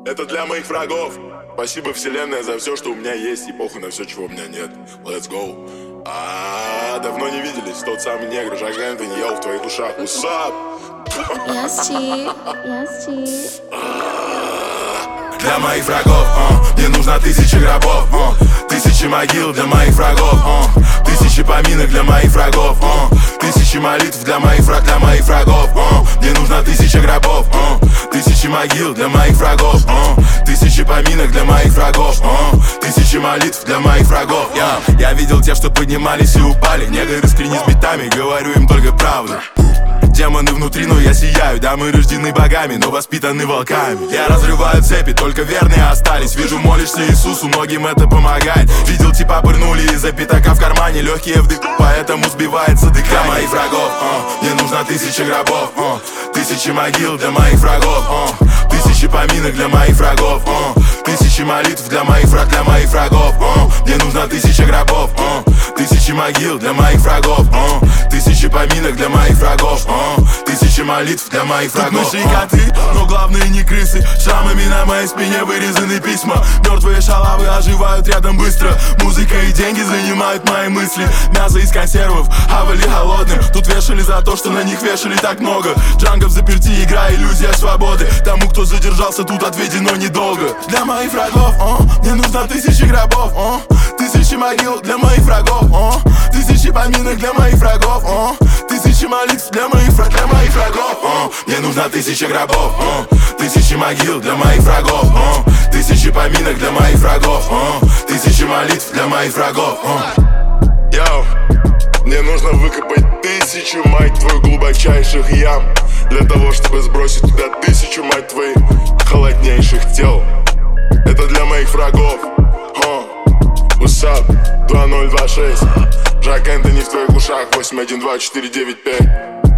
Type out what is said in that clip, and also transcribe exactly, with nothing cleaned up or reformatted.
Это для моих врагов. Спасибо, вселенная, за все, что у меня есть, и похуй на все, чего у меня нет. Let's go. А, давно не виделись. Тот самый негр, Жак Энтони, я в твоих ушах. What's up? Yes, G. Yes, G. Для моих врагов, uh, мне нужно тысячи гробов, uh, тысячи могил для моих врагов, uh, тысячи поминок для моих врагов, uh, тысячи молитв для моих враг, для моих врагов, uh, мне нужно тысяча гробов, uh, тысячи могил для моих врагов, uh, тысячи поминок для моих врагов, uh, тысячи молитв для моих врагов. Yeah. Я видел тех, что поднимались и упали, негры искренне с битами, говорю им только правду. Демоны внутри, но я сияю. Да, мы рождены богами, но воспитаны волками. Я разрываю цепи, только верные остались. Вижу, молишься Иисусу, многим это помогает. Видел, типа пырнули из-за пятака в кармане. Легкие вдых, поэтому сбивается дыхание. Для моих врагов, uh, мне нужно тысяча гробов, uh, тысячи могил для моих врагов, uh, тысячи поминок для моих врагов, uh, тысячи молитв для моих враг, для моих врагов, uh, мне нужно тысяча гробов, uh, тысячи могил для моих врагов, uh, тысячи поминок для моих врагов, uh, тысячи молитв для моих врагов. Тут мыши и коты, но главные не крысы. Шрамами на моей спине вырезаны письма. Мертвые шалавы оживают рядом быстро. Музыка и деньги занимают мои мысли. Мясо из консервов, авали голодным. Тут вешали за то, что на них вешали так много. Джанго в заперти, игра, иллюзия свободы. Тому, кто задержался, тут отведено недолго. Для моих врагов, uh, мне нужно тысячи гробов, uh, тысячи могил для моих врагов, uh, тысячи поминок для моих врагов, uh, тысячи молитв для моих, для моих врагов, uh, мне нужно тысяча гробов, uh, тысячи могил для моих врагов, uh, тысячи поминок для моих врагов, uh, тысячи молитв для моих врагов. uh. Йоу, мне нужно выкопать тысячу, мать твою, глубочайших ям, для того, чтобы сбросить туда тысячу, мать твоих, холоднейших тел. Это для моих врагов. uh. What's up? два ноль два шесть. Жак Энтони в твоих ушах. Восемь один два четыре девять пять.